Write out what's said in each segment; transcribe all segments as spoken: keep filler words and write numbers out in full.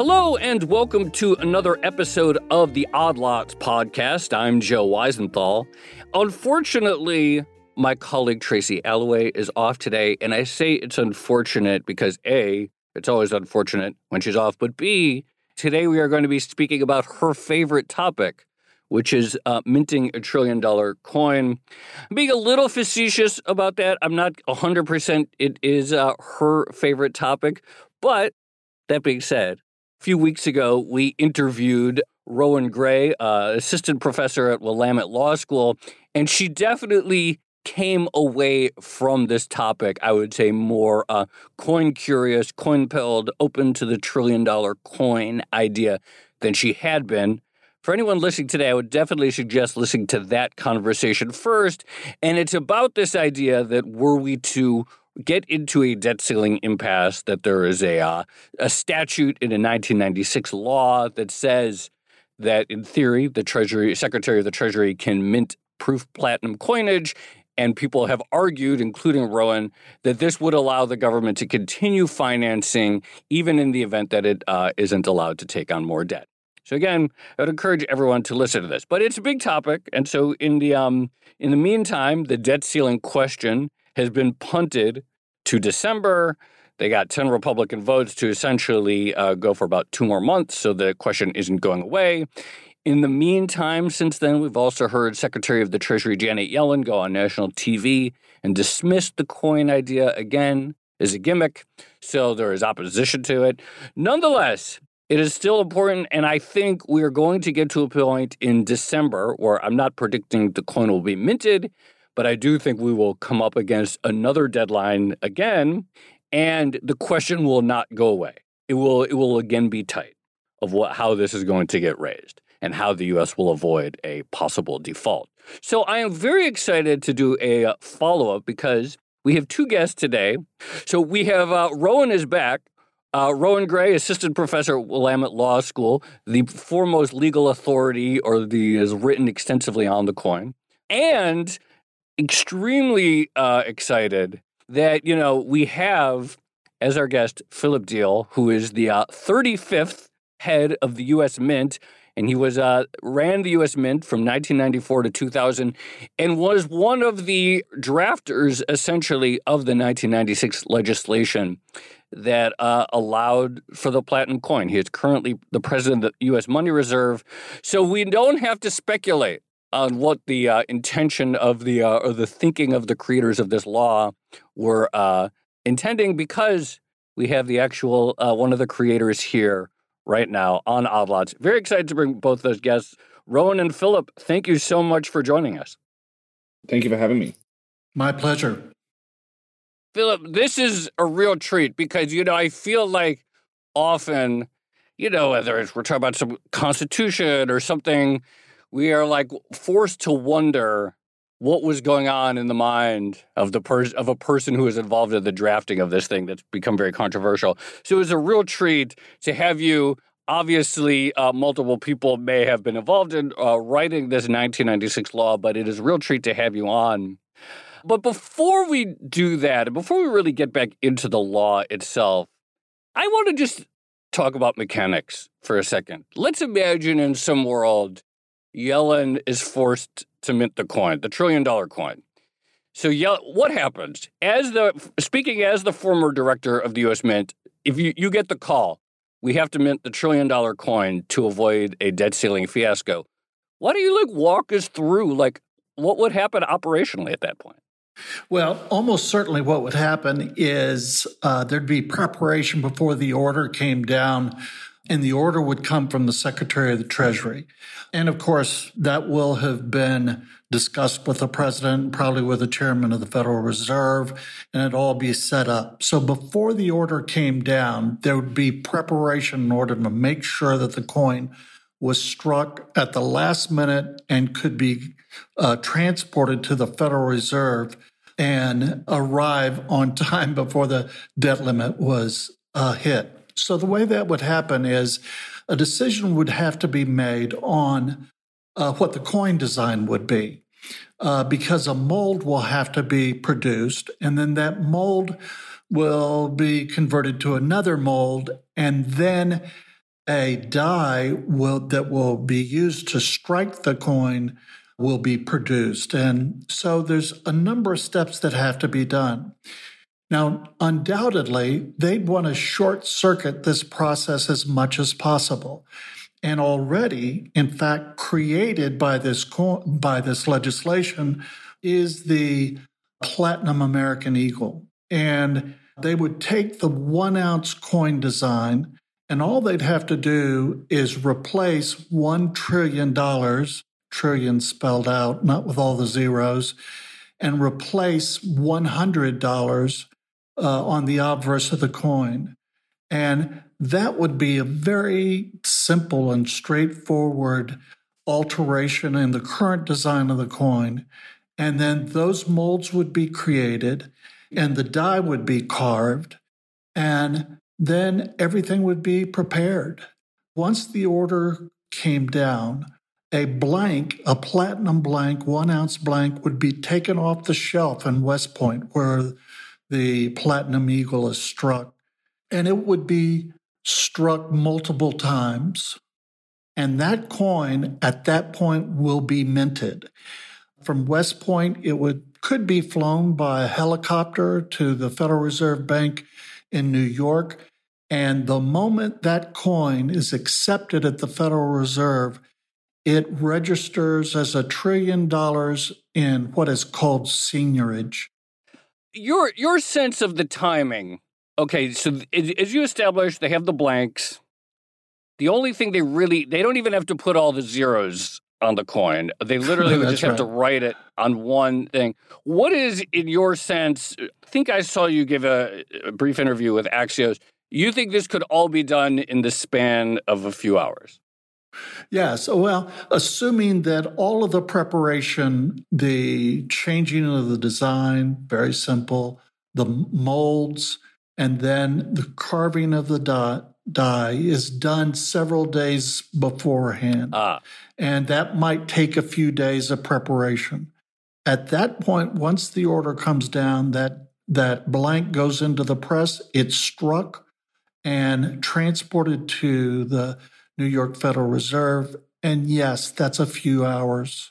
Hello and welcome to another episode of the Odd Lots podcast. I'm Joe Weisenthal. Unfortunately, my colleague Tracy Alloway is off today, and I say it's unfortunate because A, it's always unfortunate when she's off, but B, today we are going to be speaking about her favorite topic, which is uh, minting a trillion dollar coin. I'm being a little facetious about that. I'm not one hundred percent it is uh, her favorite topic, but that being said, a few weeks ago, we interviewed Rowan Gray, uh, assistant professor at Willamette Law School, and she definitely came away from this topic, I would say, more uh, coin-curious, coin-pilled, open to the trillion-dollar coin idea than she had been. For anyone listening today, I would definitely suggest listening to that conversation first, and it's about this idea that were we to get into a debt ceiling impasse, that there is a uh, a statute in a nineteen ninety-six law that says that, in theory, the Treasury Secretary of the Treasury can mint proof platinum coinage, and people have argued, including Rowan, that this would allow the government to continue financing even in the event that it uh, isn't allowed to take on more debt. So again, I would encourage everyone to listen to this, but it's a big topic, and so in the um in the meantime, the debt ceiling question has been punted to December. They got ten Republican votes to essentially uh, go for about two more months, so the question isn't going away. In the meantime, since then, we've also heard Secretary of the Treasury Janet Yellen go on national T V and dismiss the coin idea again as a gimmick, so there is opposition to it. Nonetheless, it is still important, and I think we are going to get to a point in December where I'm not predicting the coin will be minted, but I do think we will come up against another deadline again, and the question will not go away. It will it will again be tight of what how this is going to get raised and how the U S will avoid a possible default. So I am very excited to do a follow-up because we have two guests today. So we have uh, Rowan is back. Uh, Rowan Gray, assistant professor at Willamette Law School, the foremost legal authority or the has written extensively on the coin, and extremely uh, excited that, you know, we have as our guest Philip Diehl, who is the uh, thirty-fifth head of the U S Mint, and he was uh, ran the U S Mint from nineteen ninety-four to two thousand and was one of the drafters, essentially, of the nineteen ninety-six legislation that uh, allowed for the platinum coin. He is currently the president of the U S Money Reserve, so we don't have to speculate on what the uh, intention of the uh, or the thinking of the creators of this law were uh, intending, because we have the actual uh, one of the creators here right now on Odd Lots. Very excited to bring both those guests. Rowan and Philip, thank you so much for joining us. Thank you for having me. My pleasure. Philip, this is a real treat because, you know, I feel like often, you know, whether it's we're talking about some constitution or something, we are like forced to wonder what was going on in the mind of the pers- of a person who was involved in the drafting of this thing that's become very controversial. So it was a real treat to have you. Obviously, uh, multiple people may have been involved in uh, writing this nineteen ninety-six law, but it is a real treat to have you on. But before we do that, and before we really get back into the law itself, I want to just talk about mechanics for a second. Let's imagine in some world, Yellen is forced to mint the coin, the trillion-dollar coin. So Yellen, what happens? As the speaking as the former director of the U S Mint, if you, you get the call, we have to mint the trillion-dollar coin to avoid a debt ceiling fiasco. Why don't you like walk us through like what would happen operationally at that point? Well, almost certainly what would happen is uh, there'd be preparation before the order came down, and the order would come from the Secretary of the Treasury. And of course, that will have been discussed with the president, probably with the chairman of the Federal Reserve, and it'd all be set up. So before the order came down, there would be preparation in order to make sure that the coin was struck at the last minute and could be uh, transported to the Federal Reserve and arrive on time before the debt limit was uh, hit. So the way that would happen is a decision would have to be made on uh, what the coin design would be, uh, because a mold will have to be produced, and then that mold will be converted to another mold, and then a die will, that will be used to strike the coin will be produced. And so there's a number of steps that have to be done. Now, undoubtedly, they'd want to short circuit this process as much as possible. And already, in fact, created by this co- by this legislation is the Platinum American Eagle. And they would take the one ounce coin design, and all they'd have to do is replace one trillion dollars, trillion spelled out, not with all the zeros, and replace one hundred dollars uh, on the obverse of the coin. And that would be a very simple and straightforward alteration in the current design of the coin. And then those molds would be created, and the die would be carved, and then everything would be prepared. Once the order came down, a blank, a platinum blank, one ounce blank would be taken off the shelf in West Point where the Platinum Eagle is struck, and it would be struck multiple times. And that coin at that point will be minted. From West Point, it would could be flown by a helicopter to the Federal Reserve Bank in New York. And the moment that coin is accepted at the Federal Reserve, it registers as a trillion dollars in what is called seigniorage. Your your sense of the timing. Okay, so as you established, they have the blanks. The only thing they really, they don't even have to put all the zeros on the coin. They literally would just have right. to write it on one thing. What is, in your sense, I think I saw you give a, a brief interview with Axios. You think this could all be done in the span of a few hours? Yes. Well, assuming that all of the preparation, the changing of the design, very simple, the molds, and then the carving of the die, die is done several days beforehand. Ah. And that might take a few days of preparation. At that point, once the order comes down, that, that blank goes into the press, it's struck and transported to the New York Federal Reserve. And yes, that's a few hours.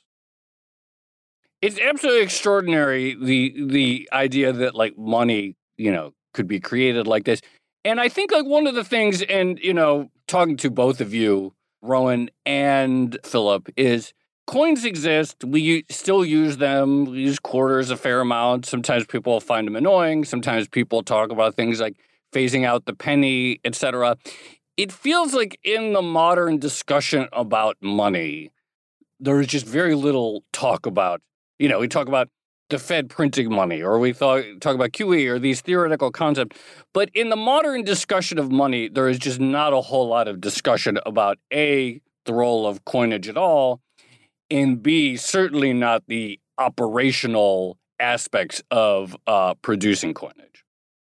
It's absolutely extraordinary, the the idea that, like, money, you know, could be created like this. And I think, like, one of the things, and, you know, talking to both of you, Rowan and Philip, is coins exist. We u- still use them. We use quarters a fair amount. Sometimes people find them annoying. Sometimes people talk about things like phasing out the penny, et cetera. It feels like in the modern discussion about money, there is just very little talk about, you know, we talk about the Fed printing money, or we thought, talk about Q E, or these theoretical concepts. But in the modern discussion of money, there is just not a whole lot of discussion about, A, the role of coinage at all, and B, certainly not the operational aspects of uh, producing coinage.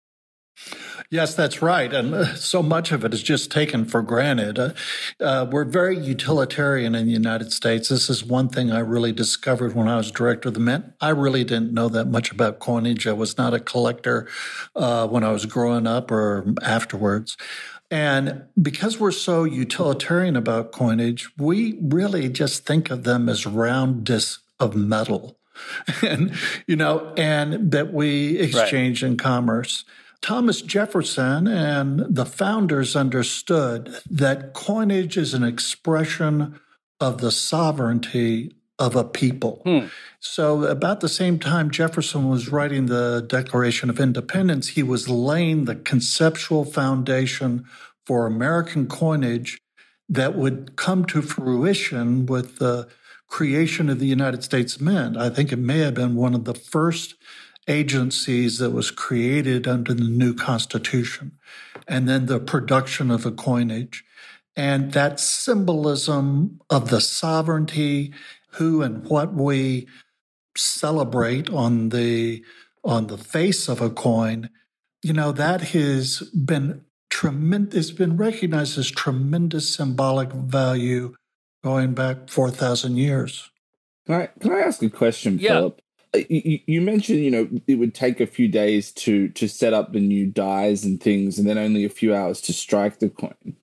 Yes, that's right. And uh, so much of it is just taken for granted. Uh, uh, we're very utilitarian in the United States. This is one thing I really discovered when I was director of the Mint. I really didn't know that much about coinage. I was not a collector uh, when I was growing up or afterwards. And because we're so utilitarian about coinage, we really just think of them as round discs of metal, and you know, and that we exchange right. in commerce. Thomas Jefferson and the founders understood that coinage is an expression of the sovereignty of a people. Hmm. So about the same time Jefferson was writing the Declaration of Independence, he was laying the conceptual foundation for American coinage that would come to fruition with the creation of the United States Mint. I think it may have been one of the first agencies that was created under the new Constitution, and then the production of the coinage. And that symbolism of the sovereignty, who and what we celebrate on the on the face of a coin, you know, that has been tremendous, it's been recognized as tremendous symbolic value going back four thousand years. Can I, can I ask a question, yeah. Philip? You, you mentioned, you know, it would take a few days to to set up the new dies and things, and then only a few hours to strike the coin.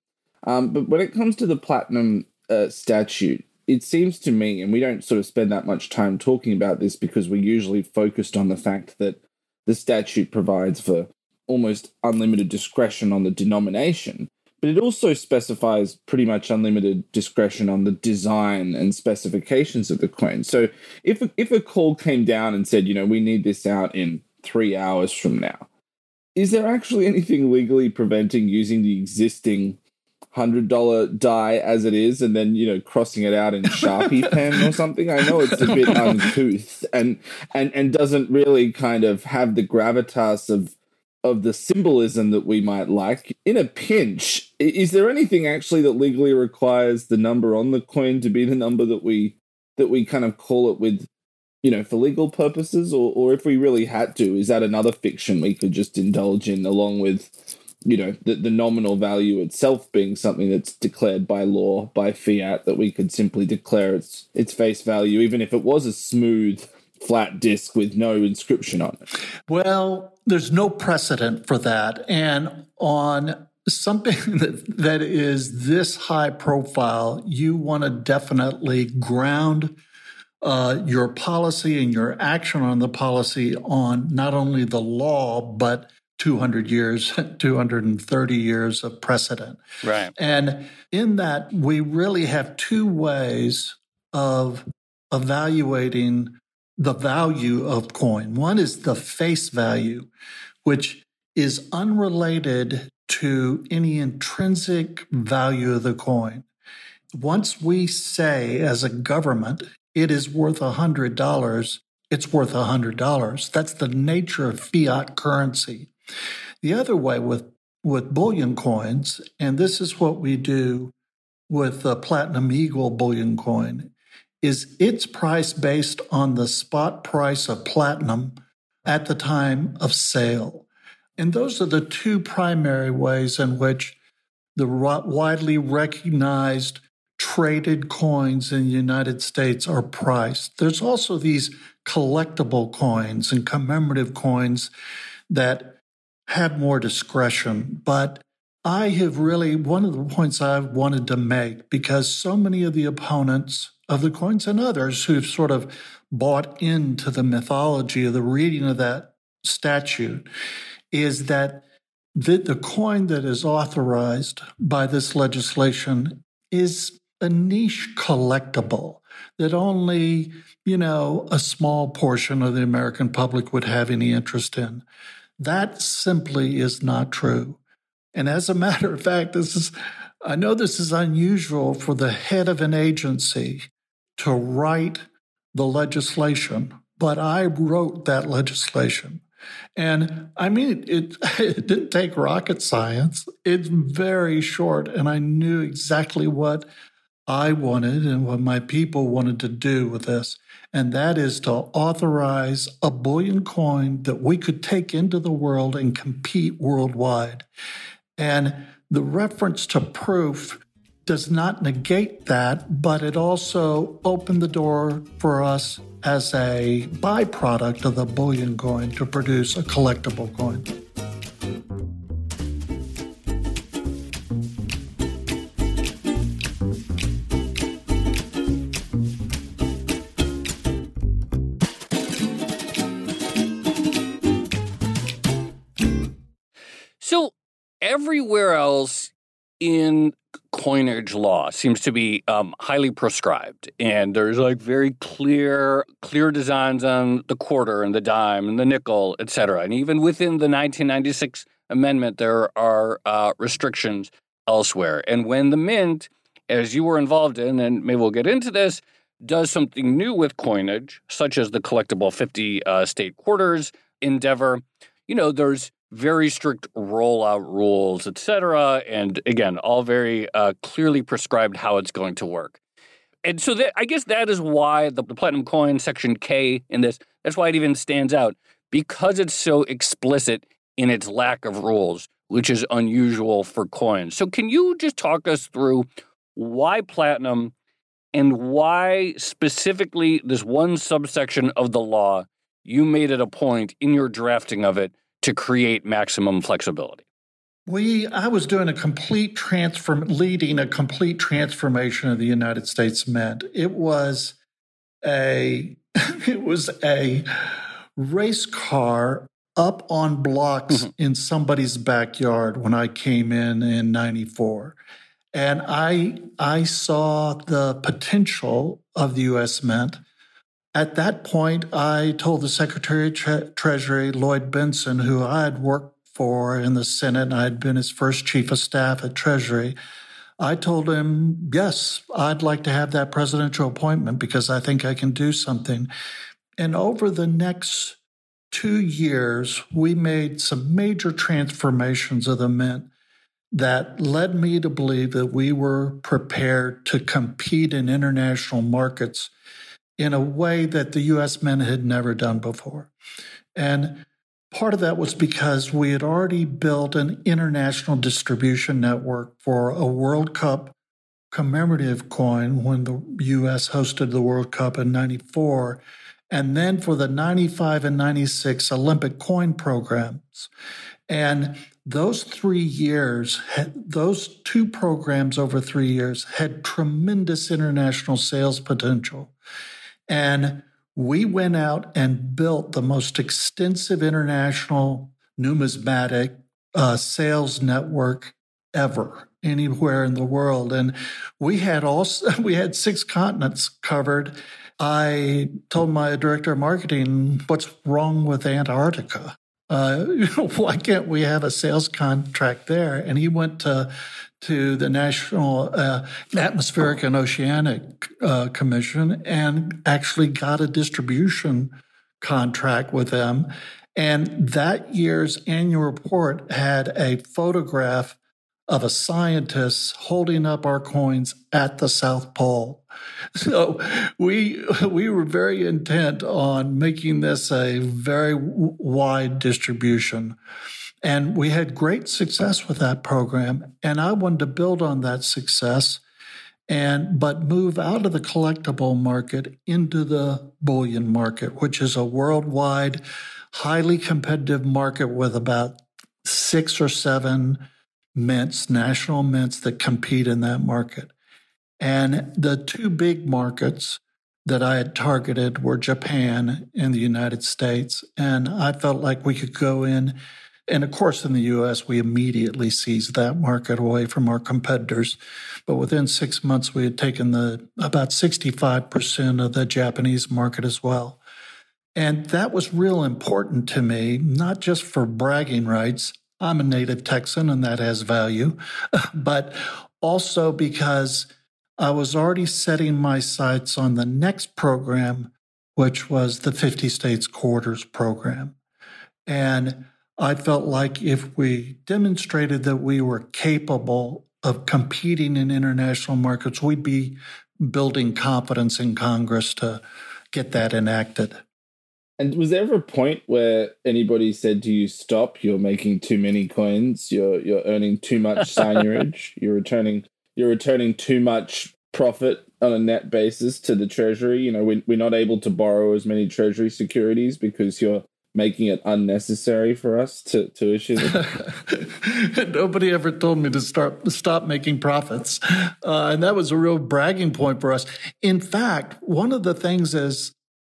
Um, but when it comes to the platinum uh, statute, it seems to me, and we don't sort of spend that much time talking about this because we're usually focused on the fact that the statute provides for almost unlimited discretion on the denomination, but it also specifies pretty much unlimited discretion on the design and specifications of the coin. So if, if a call came down and said, you know, we need this out in three hours from now, is there actually anything legally preventing using the existing one hundred dollars die as it is and then, you know, crossing it out in Sharpie pen or something? I know it's a bit uncouth and and and doesn't really kind of have the gravitas of of the symbolism that we might like. In a pinch, is there anything actually that legally requires the number on the coin to be the number that we that we kind of call it with, you know, for legal purposes? Or or if we really had to, is that another fiction we could just indulge in along with, you know, the, the nominal value itself being something that's declared by law, by fiat, that we could simply declare its its face value, even if it was a smooth, flat disc with no inscription on it? Well, there's no precedent for that. And on something that, that is this high profile, you want to definitely ground uh, your policy and your action on the policy on not only the law, but two hundred years, two hundred thirty years of precedent. Right. And in that, we really have two ways of evaluating the value of coin. One is the face value, which is unrelated to any intrinsic value of the coin. Once we say as a government, it is worth one hundred dollars, it's worth one hundred dollars. That's the nature of fiat currency. The other way with, with bullion coins, and this is what we do with the Platinum Eagle bullion coin, is its price based on the spot price of platinum at the time of sale. And those are the two primary ways in which the widely recognized traded coins in the United States are priced. There's also these collectible coins and commemorative coins that have more discretion. But I have really, one of the points I've wanted to make, because so many of the opponents of the coins and others who've sort of bought into the mythology of the reading of that statute, is that the, the coin that is authorized by this legislation is a niche collectible that only, you know, a small portion of the American public would have any interest in. That simply is not true. And as a matter of fact, this is, I know this is unusual for the head of an agency to write the legislation, but I wrote that legislation. And I mean, it, it didn't take rocket science. It's very short, and I knew exactly what I wanted and what my people wanted to do with this. And that is to authorize a bullion coin that we could take into the world and compete worldwide. And the reference to proof does not negate that, but it also opened the door for us as a byproduct of the bullion coin to produce a collectible coin. So everywhere else in coinage law seems to be um, highly prescribed, and there's like very clear, clear designs on the quarter and the dime and the nickel, et cetera. And even within the nineteen ninety-six amendment, there are uh, restrictions elsewhere. And when the mint, as you were involved in, and maybe we'll get into this, does something new with coinage, such as the collectible fifty uh, state quarters endeavor, you know, there's very strict rollout rules, et cetera. And again, all very uh, clearly prescribed how it's going to work. And so that, I guess that is why the, the Platinum Coin, Section K in this, that's why it even stands out, because it's so explicit in its lack of rules, which is unusual for coins. So can you just talk us through why platinum and why specifically this one subsection of the law, you made it a point in your drafting of it to create maximum flexibility? We, I was doing a complete transform, leading a complete transformation of the United States Mint. It was a, it was a race car up on blocks mm-hmm. in somebody's backyard when I came in in ninety-four. And I, I saw the potential of the U S Mint. At that point, I told the Secretary of Tre- Treasury, Lloyd Bentsen, who I had worked for in the Senate, and I had been his first chief of staff at Treasury. I told him, yes, I'd like to have that presidential appointment because I think I can do something. And over the next two years, we made some major transformations of the Mint that led me to believe that we were prepared to compete in international markets in a way that the U S Mint had never done before. And part of that was because we had already built an international distribution network for a World Cup commemorative coin when the U S hosted the World Cup in ninety-four, and then for the ninety-five and ninety-six Olympic coin programs. And those three years, those two programs over three years had tremendous international sales potential. And we went out and built the most extensive international numismatic uh, sales network ever anywhere in the world. And we had also, we had six continents covered. I told my director of marketing, what's wrong with Antarctica? Uh, you know, why can't we have a sales contract there? And he went to to the National uh, Atmospheric and Oceanic uh, Commission and actually got a distribution contract with them. And that year's annual report had a photograph of a scientist holding up our coins at the South Pole. So we we were very intent on making this a very w- wide distribution. And we had great success with that program. And I wanted to build on that success and but move out of the collectible market into the bullion market, which is a worldwide, highly competitive market with about six or seven mints, national mints that compete in that market. And the two big markets that I had targeted were Japan and the United States. And I felt like we could go in. And of course, in the U S, we immediately seized that market away from our competitors. But within six months, we had taken the about sixty-five percent of the Japanese market as well. And that was real important to me, not just for bragging rights. I'm a native Texan, and that has value, but also because I was already setting my sights on the next program, which was the fifty States Quarters program. And I felt like if we demonstrated that we were capable of competing in international markets, we'd be building confidence in Congress to get that enacted. And was there ever a point where anybody said to you, stop, you're making too many coins, you're you're earning too much seigniorage, you're returning you're returning too much profit on a net basis to the Treasury? You know, we, we're not able to borrow as many Treasury securities because you're making it unnecessary for us to, to issue them? Nobody ever told me to start stop making profits. Uh, and that was a real bragging point for us. In fact, one of the things is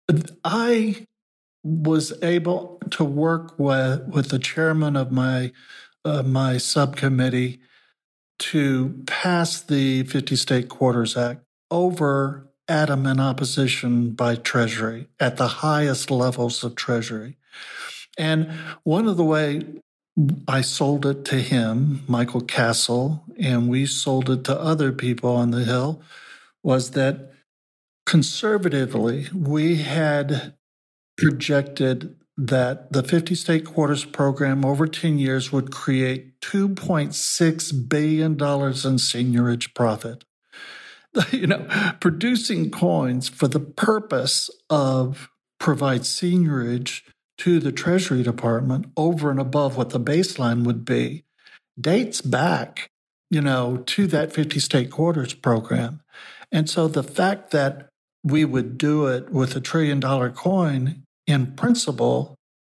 I was able to work with, with the chairman of my uh, my subcommittee to pass the fifty State Quarters Act over adamant opposition by Treasury at the highest levels of Treasury. And one of the way I sold it to him, Michael Castle, and we sold it to other people on the Hill, was that conservatively, we had projected that the fifty State Quarters program over ten years would create two point six billion dollars in seigniorage profit. You know, producing coins for the purpose of provide seigniorage to the Treasury Department over and above what the baseline would be dates back, you know, to that fifty State Quarters program. And so the fact that we would do it with a trillion dollar coin in principle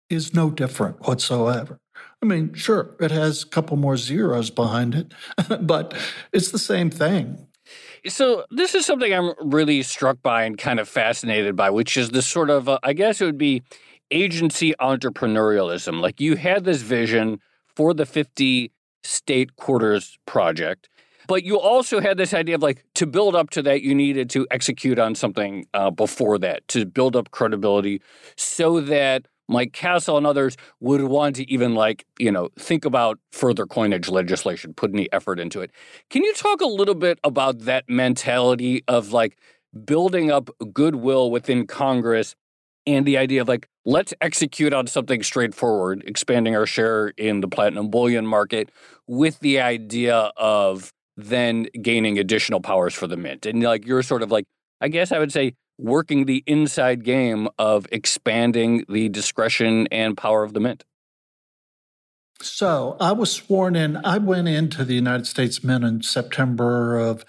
is no different whatsoever. I mean, sure, it has a couple more zeros behind it, but it's the same thing. So this is something I'm really struck by and kind of fascinated by, which is this sort of, uh, I guess it would be agency entrepreneurialism. Like you had this vision for the fifty state quarters project, but you also had this idea of like to build up to that, you needed to execute on something uh, before that to build up credibility so that Mike Castle and others would want to even like, you know, think about further coinage legislation, put any effort into it. Can you talk a little bit about that mentality of like building up goodwill within Congress and the idea of like, let's execute on something straightforward, expanding our share in the platinum bullion market with the idea of then gaining additional powers for the mint? And like, you're sort of like, I guess I would say, working the inside game of expanding the discretion and power of the mint. So I was sworn in. I went into the United States Mint in September of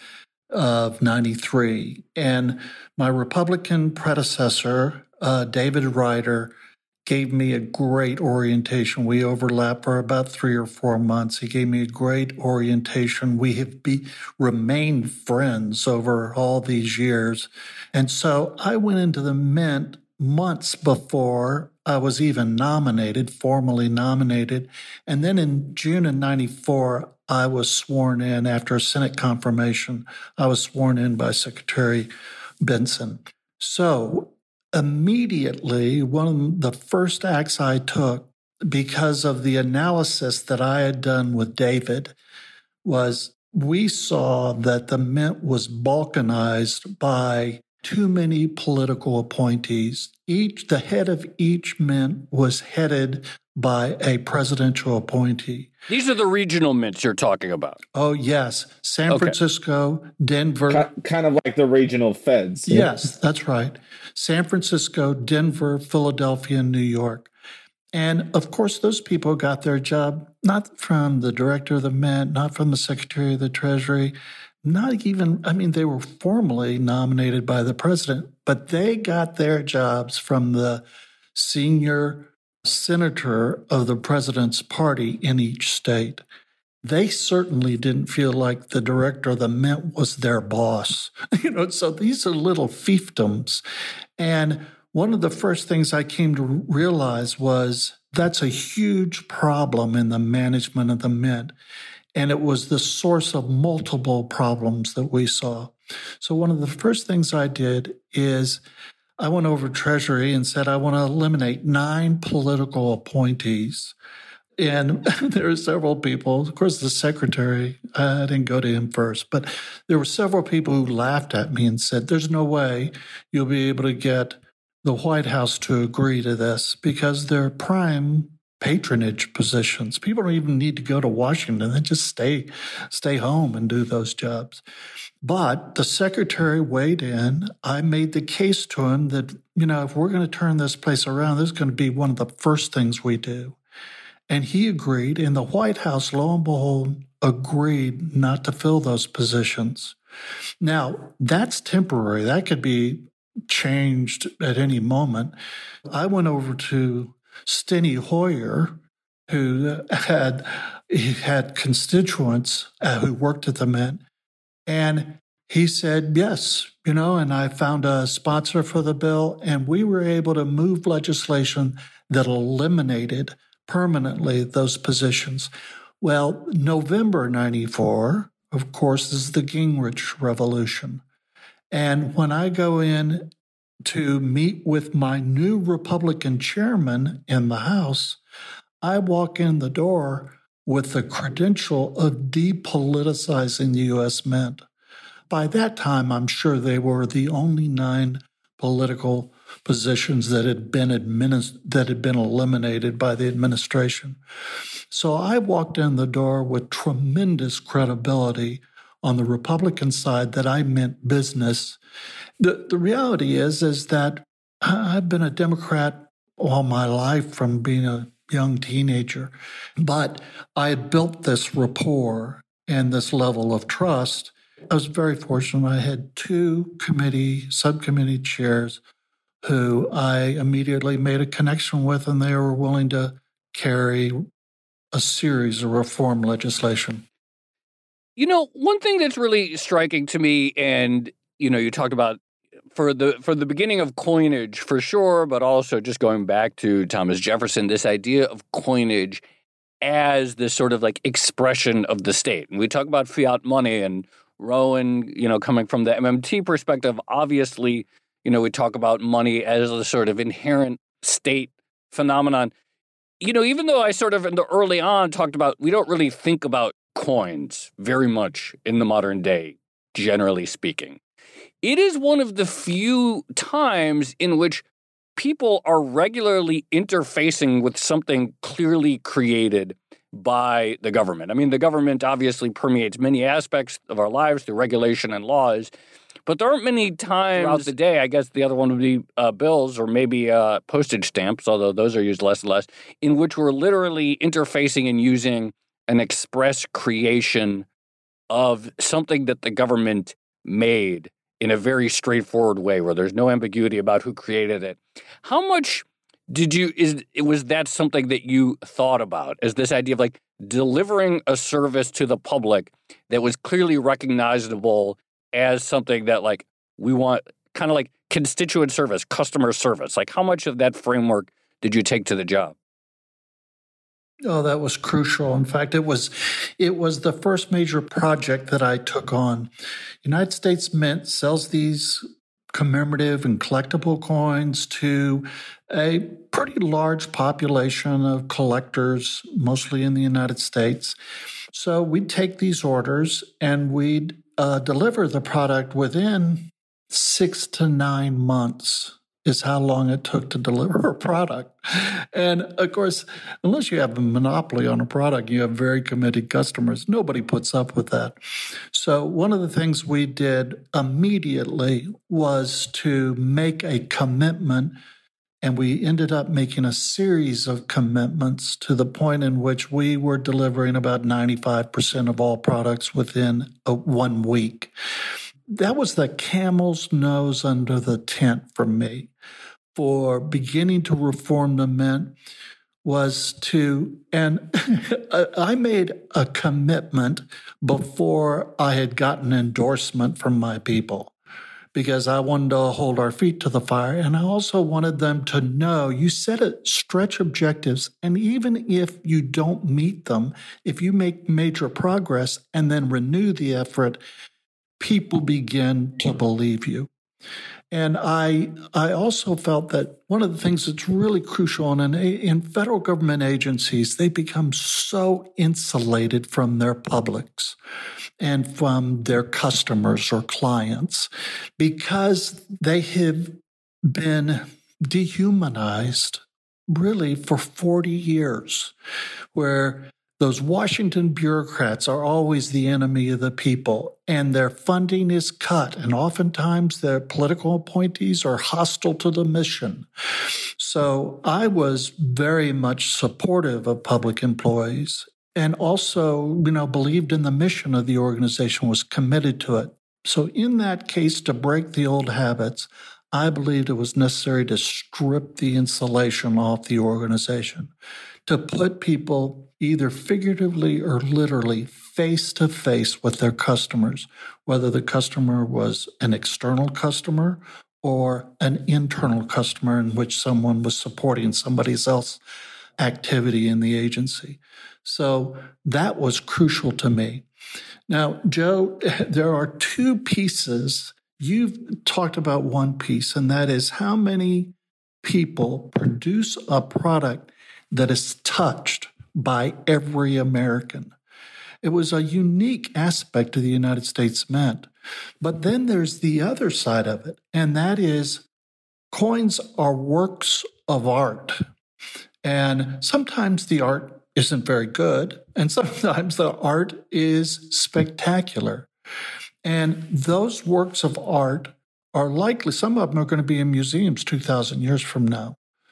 of ninety-three, and my Republican predecessor, uh, David Ryder, gave me a great orientation. We overlapped for about three or four months. He gave me a great orientation. We have be, remained friends over all these years. And so I went into the Mint months before I was even nominated, formally nominated. And then in June of ninety-four, I was sworn in after a Senate confirmation. I was sworn in by Secretary Benson. So immediately, one of the first acts I took, because of the analysis that I had done with David, was we saw that the Mint was balkanized by too many political appointees. Each, the head of each Mint was headed by a presidential appointee. These are the regional mints you're talking about. Oh, yes. San okay. Francisco, Denver. Kind of like the regional feds. Yes, that's right. San Francisco, Denver, Philadelphia, and New York. And, of course, those people got their job not from the director of the Mint, not from the Secretary of the Treasury, not even, I mean, they were formally nominated by the president, but they got their jobs from the senior senator of the president's party in each state. They certainly didn't feel like the director of the Mint was their boss. You know, so these are little fiefdoms. And one of the first things I came to realize was that's a huge problem in the management of the Mint. And it was the source of multiple problems that we saw. So one of the first things I did is I went over to Treasury and said, I want to eliminate nine political appointees. And there are several people, of course, the secretary, I didn't go to him first, but there were several people who laughed at me and said, there's no way you'll be able to get the White House to agree to this because they're prime patronage positions. People don't even need to go to Washington. They just stay, stay home and do those jobs. But the secretary weighed in. I made the case to him that, you know, if we're going to turn this place around, this is going to be one of the first things we do. And he agreed, and the White House, lo and behold, agreed not to fill those positions. Now, that's temporary. That could be changed at any moment. I went over to Steny Hoyer, who had, he had constituents uh, who worked at the Mint, and he said, yes, you know, and I found a sponsor for the bill, and we were able to move legislation that eliminated permanently those positions. Well, November ninety-four, of course, is the Gingrich Revolution. And when I go in to meet with my new Republican chairman in the House, I walk in the door with the credential of depoliticizing the U S Mint. By that time, I'm sure they were the only nine political positions that had been administ- that had been eliminated by the administration. So I walked in the door with tremendous credibility on the Republican side that I meant business. The, the reality is, is that I've been a Democrat all my life from being a young teenager, but I had built this rapport and this level of trust. I was very fortunate. I had two committee, subcommittee chairs who I immediately made a connection with, and they were willing to carry a series of reform legislation. You know, one thing that's really striking to me, and, you know, you talked about for the for the beginning of coinage for sure, but also just going back to Thomas Jefferson, this idea of coinage as this sort of like expression of the state. And we talk about fiat money, and Rowan, you know, coming from the M M T perspective, obviously, you know, we talk about money as a sort of inherent state phenomenon. You know, even though I sort of in the early on talked about, we don't really think about coins very much in the modern day, generally speaking. It is one of the few times in which people are regularly interfacing with something clearly created by the government. I mean, the government obviously permeates many aspects of our lives through regulation and laws, but there aren't many times throughout the day, I guess the other one would be uh, bills or maybe uh, postage stamps, although those are used less and less, in which we're literally interfacing and using an express creation of something that the government made in a very straightforward way where there's no ambiguity about who created it. How much did you, is was that something that you thought about as this idea of like delivering a service to the public that was clearly recognizable as something that like we want, kind of like constituent service, customer service? Like how much of that framework did you take to the job? Oh, that was crucial. In fact, it was it was the first major project that I took on. United States Mint sells these commemorative and collectible coins to a pretty large population of collectors, mostly in the United States. So we'd take these orders and we'd uh, deliver the product within six to nine months. Is how long it took to deliver a product. And of course, unless you have a monopoly on a product, you have very committed customers. Nobody puts up with that. So one of the things we did immediately was to make a commitment, and we ended up making a series of commitments to the point in which we were delivering about ninety-five percent of all products within a, one week. That was the camel's nose under the tent for me. For beginning to reform the Mint was to, and I made a commitment before I had gotten endorsement from my people because I wanted to hold our feet to the fire. And I also wanted them to know you set a stretch objectives. And even if you don't meet them, if you make major progress and then renew the effort, people begin to believe you. And I I also felt that one of the things that's really crucial in, in federal government agencies, they become so insulated from their publics and from their customers or clients because they have been dehumanized really for forty years, where those Washington bureaucrats are always the enemy of the people, and their funding is cut, and oftentimes their political appointees are hostile to the mission. So I was very much supportive of public employees and also, you know, believed in the mission of the organization, was committed to it. So in that case, to break the old habits, I believed it was necessary to strip the insulation off the organization, to put people either figuratively or literally face to face with their customers, whether the customer was an external customer or an internal customer in which someone was supporting somebody else's activity in the agency. So that was crucial to me. Now, Joe, there are two pieces. You've talked about one piece, and that is how many people produce a product that is touched by every American. It was a unique aspect of the United States Mint. But then there's the other side of it, and that is coins are works of art. And sometimes the art isn't very good, and sometimes the art is spectacular. And those works of art are likely, some of them are going to be in museums two thousand years from now.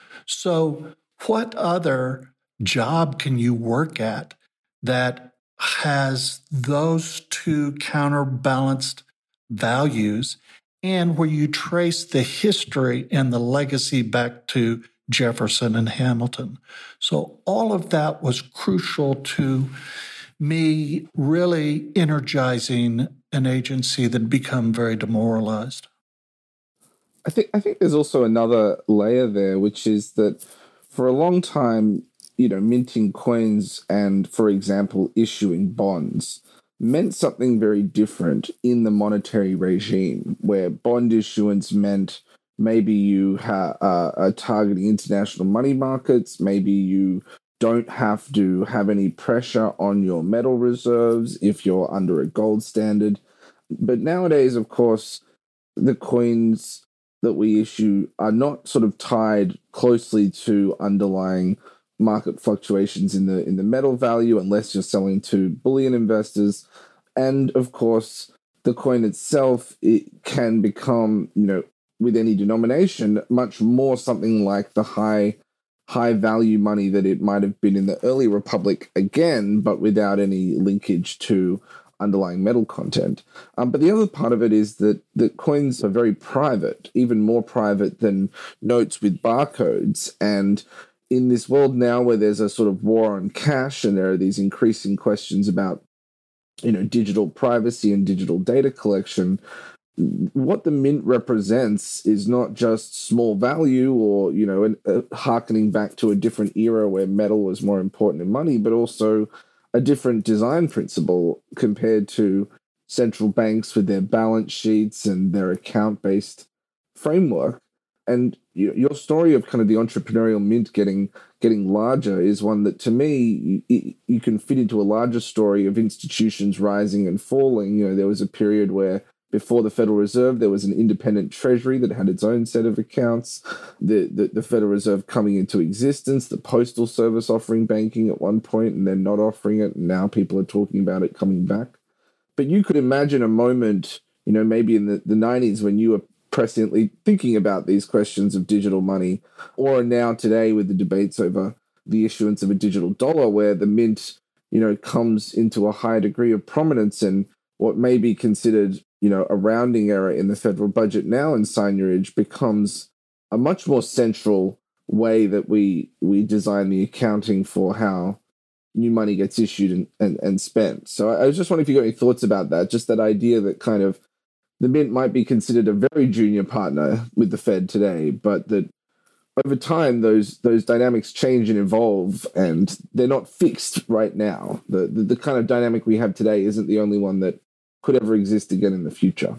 So what other job can you work at that has those two counterbalanced values and where you trace the history and the legacy back to Jefferson and Hamilton. So all of that was crucial to me really energizing an agency that had become very demoralized. I think I think there's also another layer there, which is that for a long time, you know, minting coins and, for example, issuing bonds meant something very different in the monetary regime, where bond issuance meant maybe you ha- uh, are targeting international money markets, maybe you don't have to have any pressure on your metal reserves if you're under a gold standard. But nowadays, of course, the coins that we issue are not sort of tied closely to underlying market fluctuations in the in the metal value, unless you're selling to bullion investors. And of course, the coin itself, it can become, you know, with any denomination, much more something like the high high value money that it might have been in the early republic again, but without any linkage to underlying metal content. Um, but the other part of it is that the coins are very private, even more private than notes with barcodes. And in this world now where there's a sort of war on cash and there are these increasing questions about, you know, digital privacy and digital data collection, what the mint represents is not just small value or, you know, an, uh, harkening back to a different era where metal was more important than money, but also a different design principle compared to central banks with their balance sheets and their account-based framework. And you, your story of kind of the entrepreneurial mint getting getting larger is one that, to me, you, you can fit into a larger story of institutions rising and falling. You know, there was a period where before the Federal Reserve, there was an independent treasury that had its own set of accounts. The, the, the Federal Reserve coming into existence, the Postal Service offering banking at one point and then not offering it, and now people are talking about it coming back. But you could imagine a moment, you know, maybe in the, the nineties when you were presciently thinking about these questions of digital money, or now today with the debates over the issuance of a digital dollar, where the mint, you know, comes into a high degree of prominence and what may be considered, you know, a rounding error in the federal budget now in seigniorage becomes a much more central way that we we design the accounting for how new money gets issued and, and, and spent. So I, I was just wondering if you got any thoughts about that, just that idea that kind of the mint might be considered a very junior partner with the Fed today, but that over time those those dynamics change and evolve, and they're not fixed right now. The, the the kind of dynamic we have today isn't the only one that could ever exist again in the future.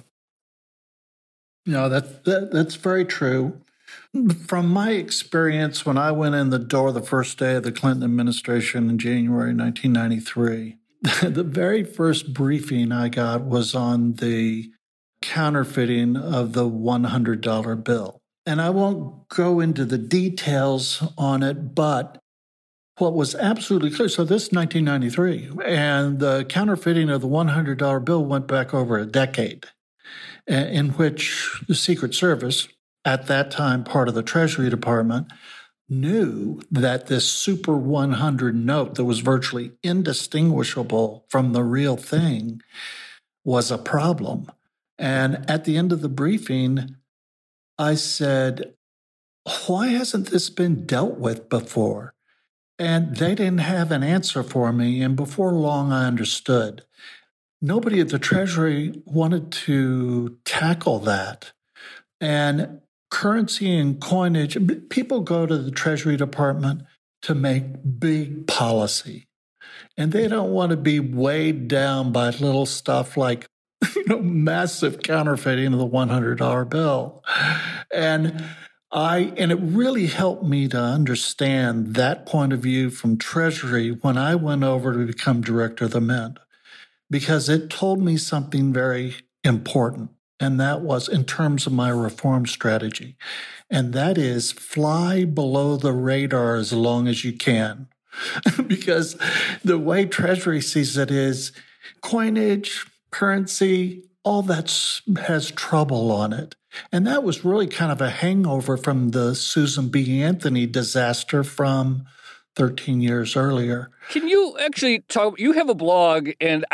No, that, that that's very true. From my experience, when I went in the door the first day of the Clinton administration in January nineteen ninety-three, the very first briefing I got was on the counterfeiting of the one hundred dollar bill. And I won't go into the details on it, but what was absolutely clear, so this is nineteen ninety-three, and the counterfeiting of the one hundred dollar bill went back over a decade, in which the Secret Service, at that time part of the Treasury Department, knew that this super one hundred note that was virtually indistinguishable from the real thing was a problem. And at the end of the briefing, I said, why hasn't this been dealt with before? And they didn't have an answer for me. And before long, I understood. Nobody at the Treasury wanted to tackle that. And currency and coinage, people go to the Treasury Department to make big policy. And they don't want to be weighed down by little stuff like, you know, massive counterfeiting of the one hundred dollar bill. And I, and it really helped me to understand that point of view from Treasury when I went over to become director of the Mint, because it told me something very important. And that was in terms of my reform strategy. And that is fly below the radar as long as you can. Because the way Treasury sees it is coinage, currency, all that has trouble on it. And that was really kind of a hangover from the Susan B. Anthony disaster from thirteen years earlier. Can you actually talk? You have a blog, and I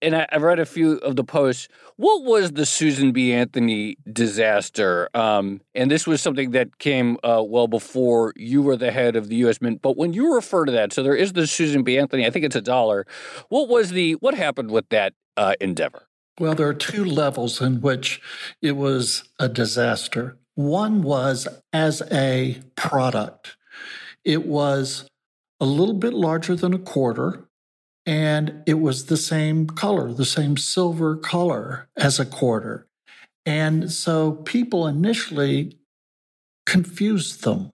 and I, I've read a few of the posts. What was the Susan B. Anthony disaster? Um, and this was something that came uh, well before you were the head of the U S Mint. But when you refer to that, so there is the Susan B. Anthony, I think it's a dollar. What was the, what happened with that uh, endeavor? Well, there are two levels in which it was a disaster. One was as a product. It was a little bit larger than a quarter, and it was the same color, the same silver color as a quarter. And so people initially confused them.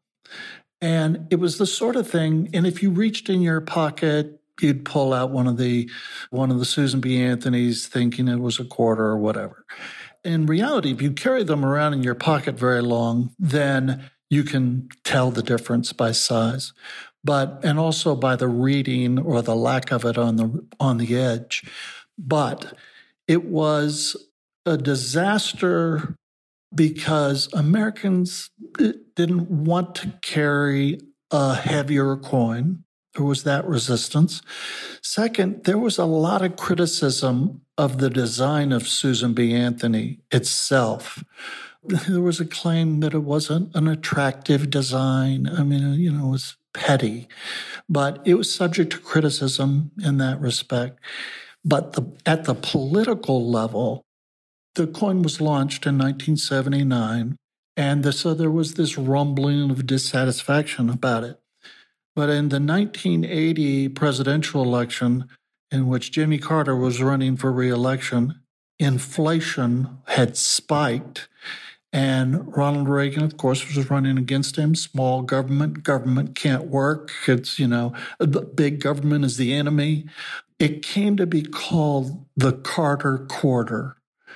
And it was the sort of thing, and if you reached in your pocket, you'd pull out one of the one of the Susan B. Anthony's thinking it was a quarter or whatever. In reality, if you carry them around in your pocket very long, then you can tell the difference by size, but and also by the reading or the lack of it on the on the edge. But it was a disaster because Americans didn't want to carry a heavier coin. There was that resistance. Second, there was a lot of criticism of the design of Susan B. Anthony itself. There was a claim that it wasn't an attractive design. I mean, you know, it was petty, but it was subject to criticism in that respect. But the, at the political level, the coin was launched in nineteen seventy-nine, and the, so there was this rumbling of dissatisfaction about it. But in the nineteen eighty presidential election, in which Jimmy Carter was running for re-election, inflation had spiked, and Ronald Reagan, of course, was running against him. Small government, government can't work. It's, you know, big government is the enemy. It came to be called the Carter Quarter,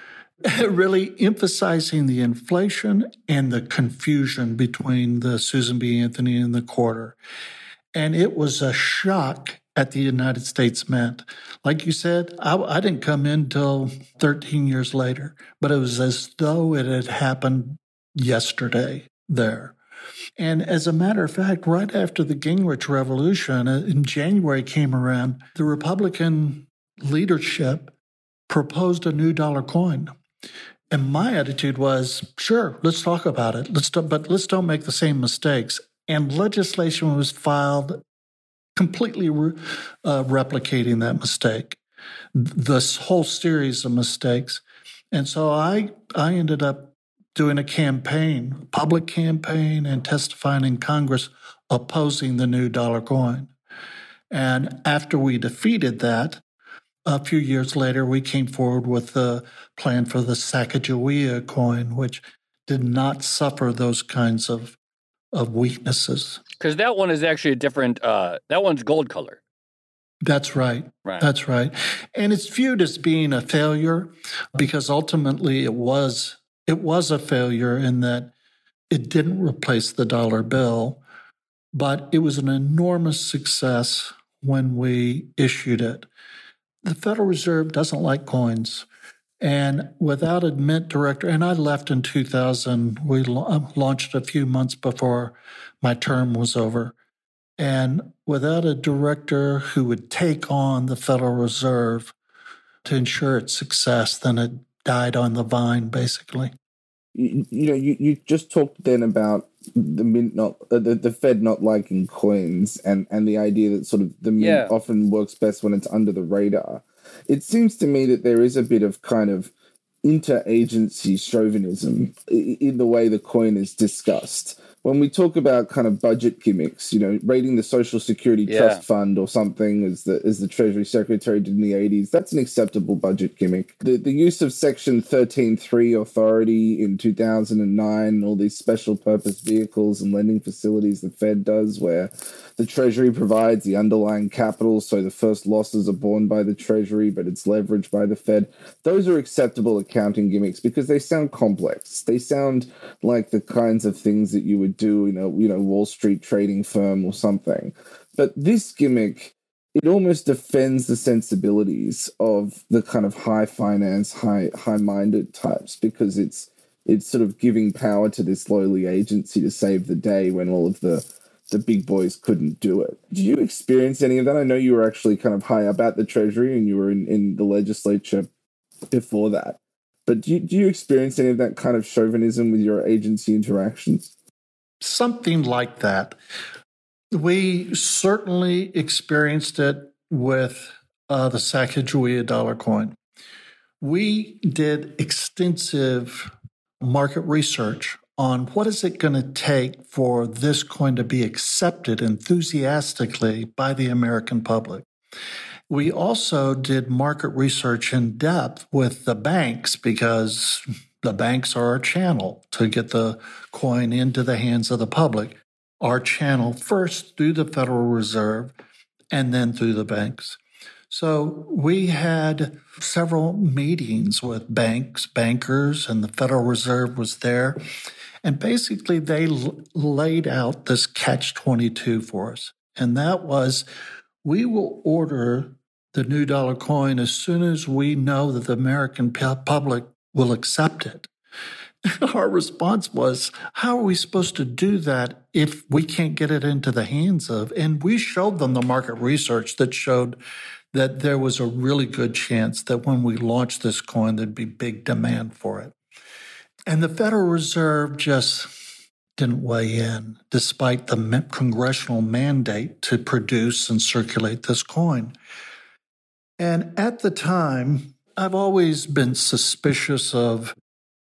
really emphasizing the inflation and the confusion between the Susan B. Anthony and the quarter. And it was a shock at the United States Mint. Like you said, I, I didn't come in till thirteen years later, but it was as though it had happened yesterday there. And as a matter of fact, right after the Gingrich Revolution in January came around, the Republican leadership proposed a new dollar coin. And my attitude was, sure, let's talk about it. Let's do, but let's don't make the same mistakes. And legislation was filed completely re, uh, replicating that mistake, this whole series of mistakes. And so I, I ended up doing a campaign, public campaign, and testifying in Congress opposing the new dollar coin. And after we defeated that, a few years later, we came forward with the plan for the Sacagawea coin, which did not suffer those kinds of, of weaknesses. Because that one is actually a different, uh, that one's gold color. That's right. Right. That's right. And it's viewed as being a failure because ultimately it was it was a failure in that it didn't replace the dollar bill, but it was an enormous success when we issued it. The Federal Reserve doesn't like coins. And without a mint director, and I left in two thousand, we launched a few months before my term was over. And without a director who would take on the Federal Reserve to ensure its success, then it died on the vine, basically. You, you know, you, you just talked then about the mint not uh, the, the Fed not liking coins and, and the idea that sort of the mint yeah. often works best when it's under the radar. It seems to me that there is a bit of kind of interagency chauvinism in the way the coin is discussed. When we talk about kind of budget gimmicks, you know, rating the Social Security yeah. Trust Fund or something, as the as the Treasury Secretary did in the eighties, that's an acceptable budget gimmick. The the use of Section thirteen three authority in two thousand nine, all these special purpose vehicles and lending facilities the Fed does, where the Treasury provides the underlying capital, so the first losses are borne by the Treasury, but it's leveraged by the Fed. Those are acceptable accounting gimmicks because they sound complex. They sound like the kinds of things that you would do in a you know Wall Street trading firm or something. But this gimmick, it almost defends the sensibilities of the kind of high finance, high high-minded types because it's it's sort of giving power to this lowly agency to save the day when all of the the big boys couldn't do it. Did you experience any of that? I know you were actually kind of high up at the Treasury and you were in, in the legislature before that. But do you, do you experience any of that kind of chauvinism with your agency interactions? Something like that. We certainly experienced it with uh, the Sacagawea dollar coin. We did extensive market research on what is it going to take for this coin to be accepted enthusiastically by the American public. We also did market research in depth with the banks because the banks are our channel to get the coin into the hands of the public. Our channel first through the Federal Reserve and then through the banks. So we had several meetings with banks, bankers, and the Federal Reserve was there. And basically, they l- laid out this catch twenty-two for us. And that was, we will order the new dollar coin as soon as we know that the American p- public will accept it. And our response was, how are we supposed to do that if we can't get it into the hands of? And we showed them the market research that showed that there was a really good chance that when we launched this coin, there'd be big demand for it. And the Federal Reserve just didn't weigh in, despite the congressional mandate to produce and circulate this coin. And at the time, I've always been suspicious of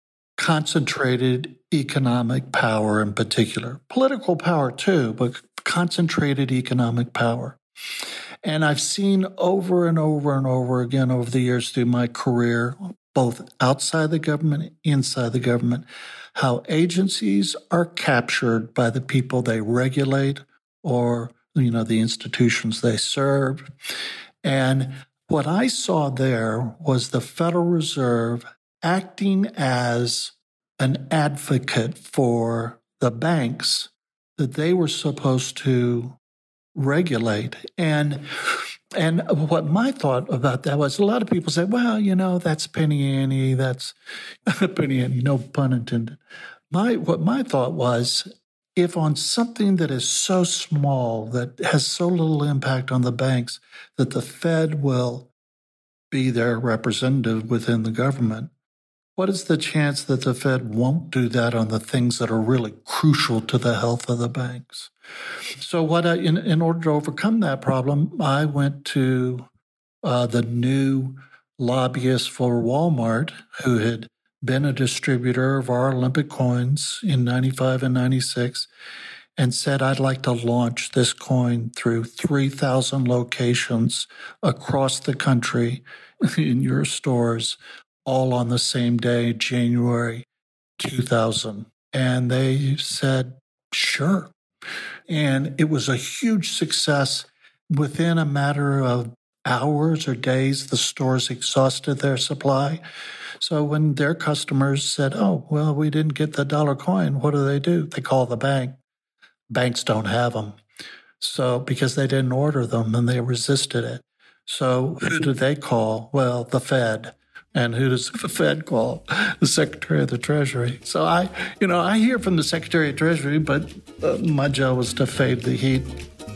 concentrated economic power in particular, political power too, but concentrated economic power. And I've seen over and over and over again over the years through my career, both outside the government, inside the government, how agencies are captured by the people they regulate or, you know, the institutions they serve. And what I saw there was the Federal Reserve acting as an advocate for the banks that they were supposed to regulate. And And what my thought about that was, a lot of people say, well, you know, that's penny ante, that's penny ante, no pun intended. My what my thought was, if on something that is so small, that has so little impact on the banks, that the Fed will be their representative within the government, what is the chance that the Fed won't do that on the things that are really crucial to the health of the banks? So what I, in, in order to overcome that problem, I went to uh, the new lobbyist for Walmart, who had been a distributor of our Olympic coins in ninety-five and ninety-six, and said, I'd like to launch this coin through three thousand locations across the country in your stores, all on the same day, January two thousand. And they said, sure. And it was a huge success. Within a matter of hours or days, the stores exhausted their supply. So when their customers said, oh, well, we didn't get the dollar coin, what do they do? They call the bank. Banks don't have them. So because they didn't order them and they resisted it. So who do they call? Well, the Fed. And who does the Fed call? The Secretary of the Treasury. So I, you know, I hear from the Secretary of Treasury, but uh, my job was to fade the heat.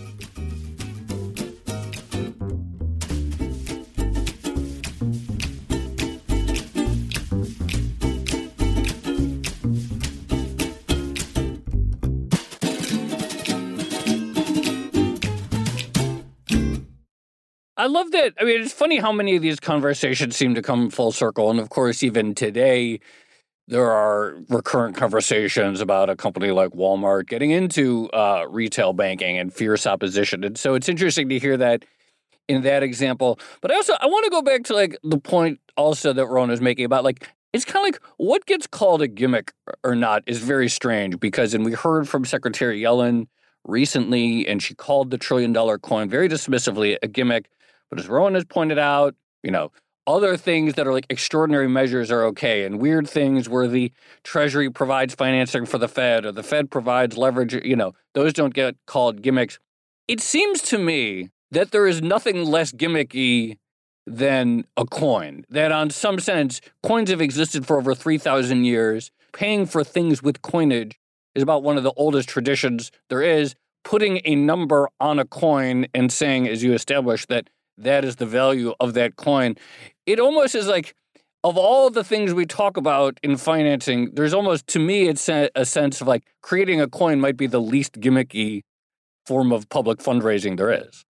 I love that. I mean, it's funny how many of these conversations seem to come full circle. And of course, even today, there are recurrent conversations about a company like Walmart getting into uh, retail banking and fierce opposition. And so it's interesting to hear that in that example. But I also, I want to go back to like the point also that Rowan is making about like, it's kind of like what gets called a gimmick or not is very strange because, and we heard from Secretary Yellen recently, and she called the trillion dollar coin very dismissively a gimmick. But as Rowan has pointed out, you know, other things that are like extraordinary measures are okay, and weird things where the Treasury provides financing for the Fed or the Fed provides leverage, you know, those don't get called gimmicks. It seems to me that there is nothing less gimmicky than a coin, that on some sense, coins have existed for over three thousand years. Paying for things with coinage is about one of the oldest traditions there is. putting a number on a coin and saying, as you established, that that is the value of that coin. It almost is like, of all the things we talk about in financing, there's almost, to me, it's a, a sense of like creating a coin might be the least gimmicky form of public fundraising there is.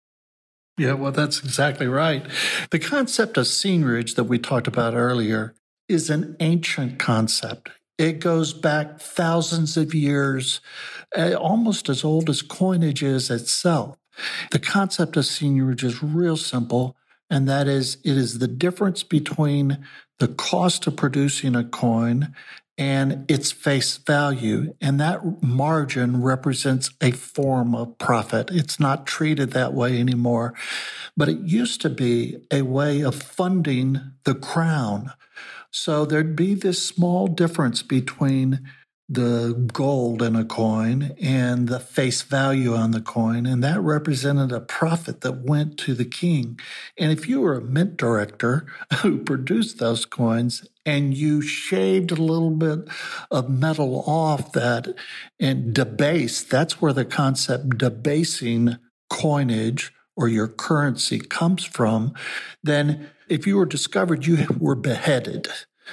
Yeah, well, that's exactly right. The concept of seigniorage that we talked about earlier is an ancient concept. It goes back thousands of years, uh, almost as old as coinage is itself. The concept of seigniorage is real simple, and that is it is the difference between the cost of producing a coin and its face value. And that margin represents a form of profit. It's not treated that way anymore. But it used to be a way of funding the crown. So there'd be this small difference between the gold in a coin and the face value on the coin, and that represented a profit that went to the king. And if you were a mint director who produced those coins and you shaved a little bit of metal off that and debased, that's where the concept debasing coinage or your currency comes from, then if you were discovered, you were beheaded.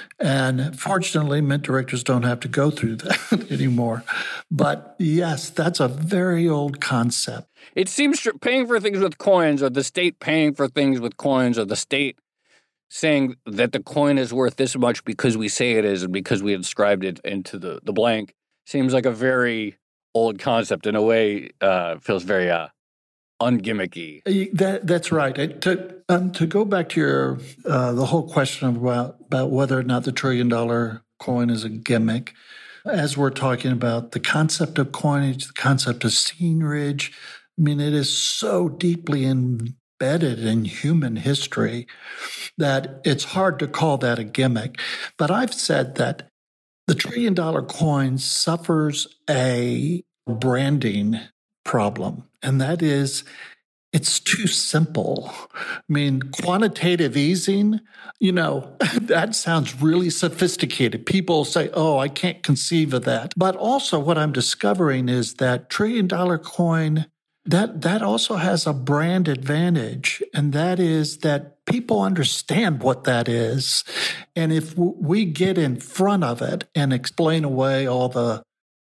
And fortunately, mint directors don't have to go through that anymore. But yes, that's a very old concept. It seems paying for things with coins, or the state paying for things with coins, or the state saying that the coin is worth this much because we say it is and because we inscribed it into the, the blank, seems like a very old concept. In a way, uh, feels very uh, ungimmicky. That, that's right. To, um, to go back to your uh, the whole question about, about whether or not the trillion dollar coin is a gimmick, as we're talking about the concept of coinage, the concept of seigniorage, I mean, it is so deeply embedded in human history that it's hard to call that a gimmick. But I've said that the trillion dollar coin suffers a branding problem, and that is it's too simple. I mean, quantitative easing, you know, that sounds really sophisticated. People say, oh, I can't conceive of that. But also what I'm discovering is that trillion dollar coin, that, that also has a brand advantage, and that is that people understand what that is. And if we get in front of it and explain away all the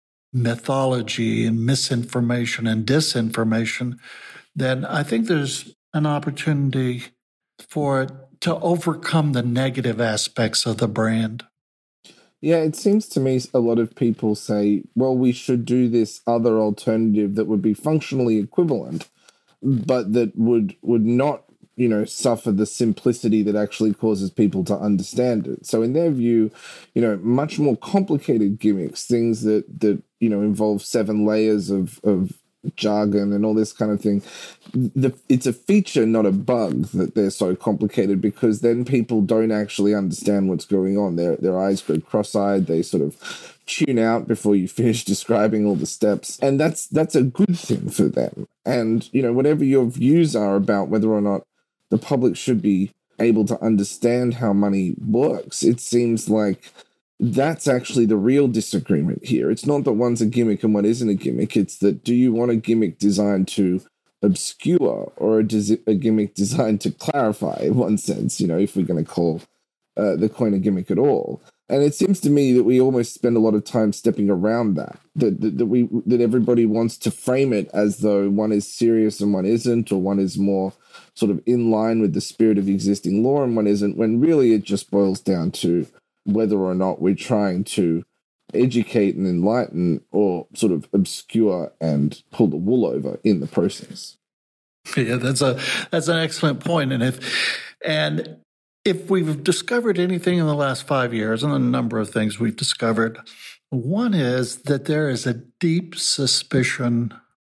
mythology and misinformation and disinformation, then I think there's an opportunity for it to overcome the negative aspects of the brand. Yeah, it seems to me a lot of people say, well, we should do this other alternative that would be functionally equivalent, but that would would not, you know, suffer the simplicity that actually causes people to understand it. So in their view, you know, much more complicated gimmicks, things that, that you know, involve seven layers of, of jargon and all this kind of thing, the, it's a feature, not a bug, that they're so complicated, because then people don't actually understand what's going on. Their, their eyes go cross-eyed, they sort of tune out before you finish describing all the steps. And that's that's a good thing for them. And, you know, whatever your views are about whether or not the public should be able to understand how money works, it seems like that's actually the real disagreement here. It's not that one's a gimmick and one isn't a gimmick. It's that, do you want a gimmick designed to obscure or a, des- a gimmick designed to clarify, in one sense, you know, if we're going to call uh, the coin a gimmick at all. And it seems to me that we almost spend a lot of time stepping around that, that, that, that we that everybody wants to frame it as though one is serious and one isn't, or one is more sort of in line with the spirit of existing law and one isn't, when really it just boils down to whether or not we're trying to educate and enlighten or sort of obscure and pull the wool over in the process. Yeah, that's a that's an excellent point. And if and if we've discovered anything in the last five years, and a number of things we've discovered, one is that there is a deep suspicion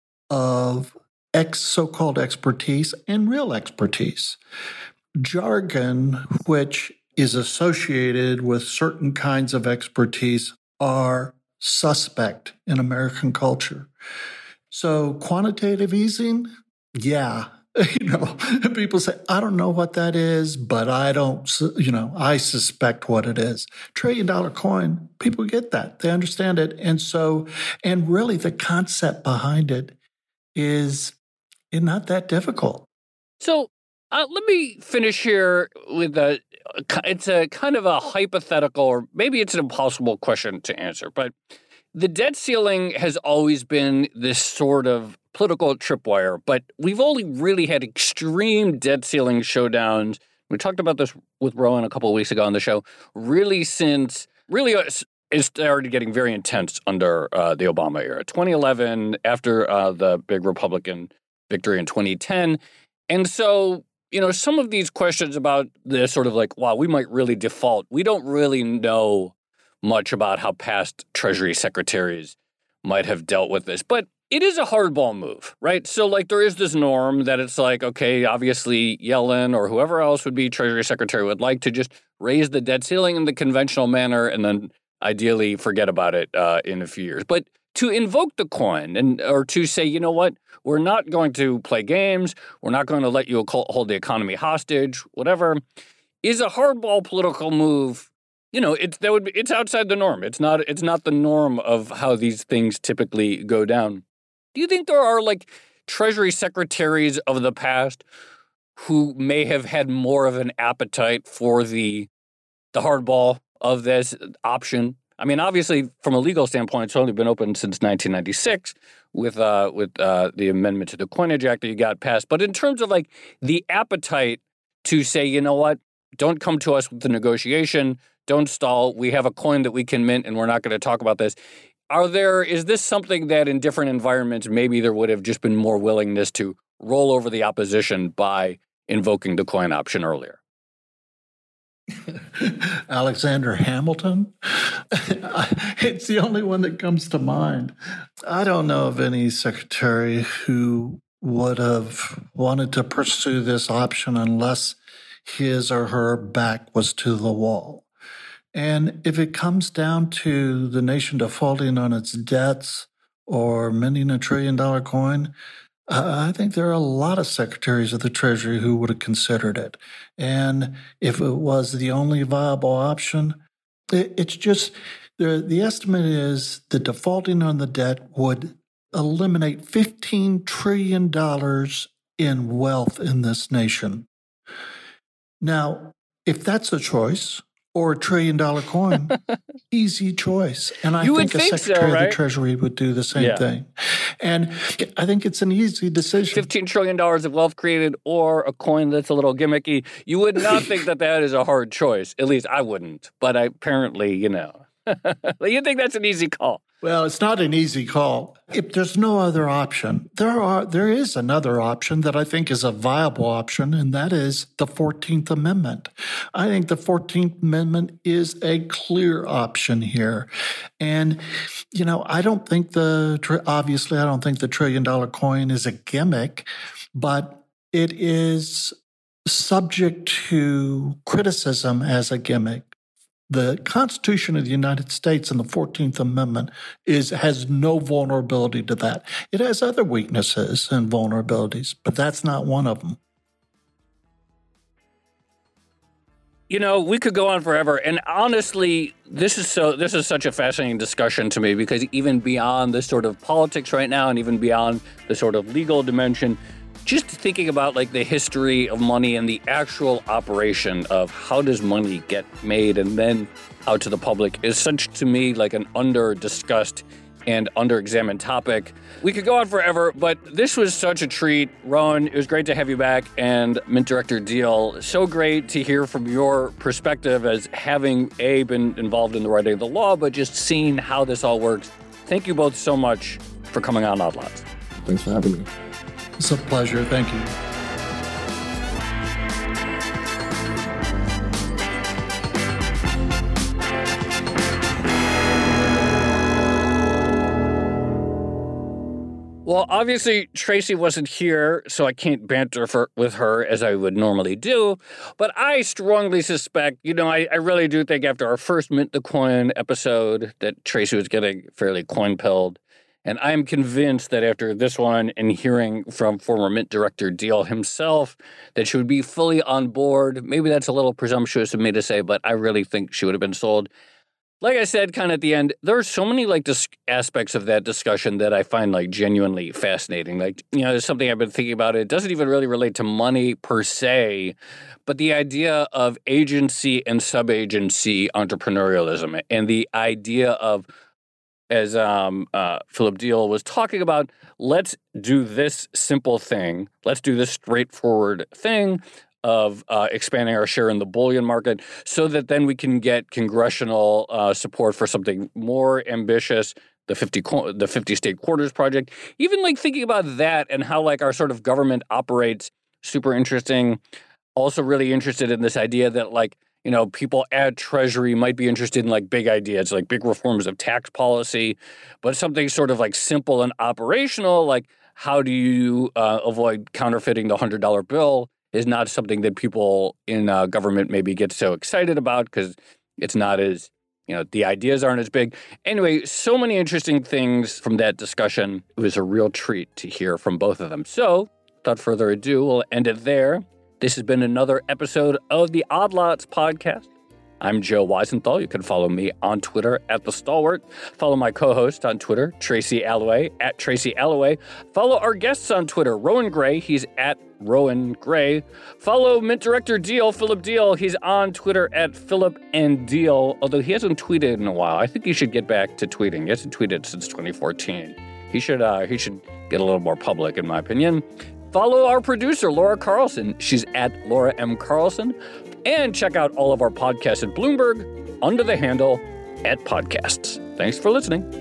of ex so-called expertise and real expertise. Jargon, which is associated with certain kinds of expertise, are suspect in American culture. So quantitative easing, yeah, You know, people say, I don't know what that is, but I don't, you know, I suspect what it is. Trillion dollar coin, people get that. They understand it. And so, and really the concept behind it is not that difficult. So uh, let me finish here with a, it's a kind of a hypothetical, or maybe it's an impossible question to answer, but the debt ceiling has always been this sort of political tripwire, but we've only really had extreme debt ceiling showdowns. We talked about this with Rowan a couple of weeks ago on the show, really since, really it started getting very intense under uh, the Obama era. twenty eleven, after uh, the big Republican victory in twenty ten. And so, you know, some of these questions about this sort of like, wow, we might really default. We don't really know much about how past Treasury secretaries might have dealt with this. But it is a hardball move, right? So, like, there is this norm that it's like, okay, obviously Yellen or whoever else would be Treasury Secretary would like to just raise the debt ceiling in the conventional manner and then ideally forget about it uh, in a few years. But to invoke the coin and or to say, you know what, we're not going to play games, we're not going to let you hold the economy hostage, whatever, is a hardball political move. You know, it's that would be, it's outside the norm. It's not it's not the norm of how these things typically go down. Do you think there are like Treasury secretaries of the past who may have had more of an appetite for the the hardball of this option? I mean, obviously, from a legal standpoint, it's only been open since nineteen ninety-six with uh, with uh, the amendment to the Coinage Act that you got passed. But in terms of like the appetite to say, you know what, don't come to us with the negotiation. Don't stall. We have a coin that we can mint, and we're not going to talk about this. Are there? Is this something that in different environments, maybe there would have just been more willingness to roll over the opposition by invoking the coin option earlier? Alexander Hamilton? It's the only one that comes to mind. I don't know of any secretary who would have wanted to pursue this option unless his or her back was to the wall. And if it comes down to the nation defaulting on its debts or minting a trillion dollar coin, uh, I think there are a lot of secretaries of the Treasury who would have considered it. And if it was the only viable option, it, it's just the, the estimate is that defaulting on the debt would eliminate fifteen trillion dollars in wealth in this nation. Now, if that's a choice, or a trillion dollar coin, easy choice. And I you think a think Secretary so, right? of the Treasury would do the same yeah. thing. And I think it's an easy decision. fifteen trillion dollars of wealth created or a coin that's a little gimmicky. You would not think that that is a hard choice. At least I wouldn't. But I, apparently, you know. You think that's an easy call. Well, it's not an easy call. If there's no other option, there are there is another option that I think is a viable option, and that is the fourteenth Amendment. I think the fourteenth Amendment is a clear option here. And, you know, I don't think the, obviously, I don't think the trillion dollar coin is a gimmick, but it is subject to criticism as a gimmick. The Constitution of the United States and the fourteenth Amendment is has no vulnerability to that. It has other weaknesses and vulnerabilities, but that's not one of them. You know, we could go on forever. And honestly, this is so this is such a fascinating discussion to me because even beyond the sort of politics right now and even beyond the sort of legal dimension, just thinking about like the history of money and the actual operation of how does money get made and then out to the public is such, to me, like an under-discussed and under-examined topic. We could go on forever, but this was such a treat. Rowan, it was great to have you back, and Mint Director Diehl, so great to hear from your perspective as having, A, been involved in the writing of the law, but just seeing how this all works. Thank you both so much for coming on Odd Lots. Thanks for having me. It's a pleasure. Thank you. Well, obviously, Tracy wasn't here, so I can't banter for, with her as I would normally do. But I strongly suspect, you know, I, I really do think after our first Mint the Coin episode that Tracy was getting fairly coin-pilled. And I'm convinced that after this one and hearing from former Mint Director Diehl himself that she would be fully on board. Maybe that's a little presumptuous of me to say, but I really think she would have been sold. Like I said, kind of at the end, there are so many like dis- aspects of that discussion that I find like genuinely fascinating. Like, you know, there's something I've been thinking about. It doesn't even really relate to money per se, but the idea of agency and sub-agency entrepreneurialism and the idea of, as um, uh, Philip Diehl was talking about, let's do this simple thing. Let's do this straightforward thing of uh, expanding our share in the bullion market so that then we can get congressional uh, support for something more ambitious, the fifty the fifty state quarters project. Even like thinking about that and how like our sort of government operates, super interesting. Also really interested in this idea that like, you know, people at Treasury might be interested in like big ideas, like big reforms of tax policy, but something sort of like simple and operational, like how do you uh, avoid counterfeiting the one hundred dollar bill is not something that people in uh, government maybe get so excited about because it's not as, you know, the ideas aren't as big. Anyway, so many interesting things from that discussion. It was a real treat to hear from both of them. So, without further ado, we'll end it there. This has been another episode of the Odd Lots podcast. I'm Joe Weisenthal. You can follow me on Twitter at The Stalwart. Follow my co-host on Twitter, Tracy Alloway, at Tracy Alloway. Follow our guests on Twitter, Rowan Gray. He's at Rowan Gray. Follow Mint Director Diehl, Philip Diehl. He's on Twitter at Philip and Diehl, although he hasn't tweeted in a while. I think he should get back to tweeting. He hasn't tweeted since twenty fourteen. He should, uh, he should get a little more public, in my opinion. Follow our producer, Laura Carlson. She's at Laura M. Carlson. And check out all of our podcasts at Bloomberg under the handle at Podcasts. Thanks for listening.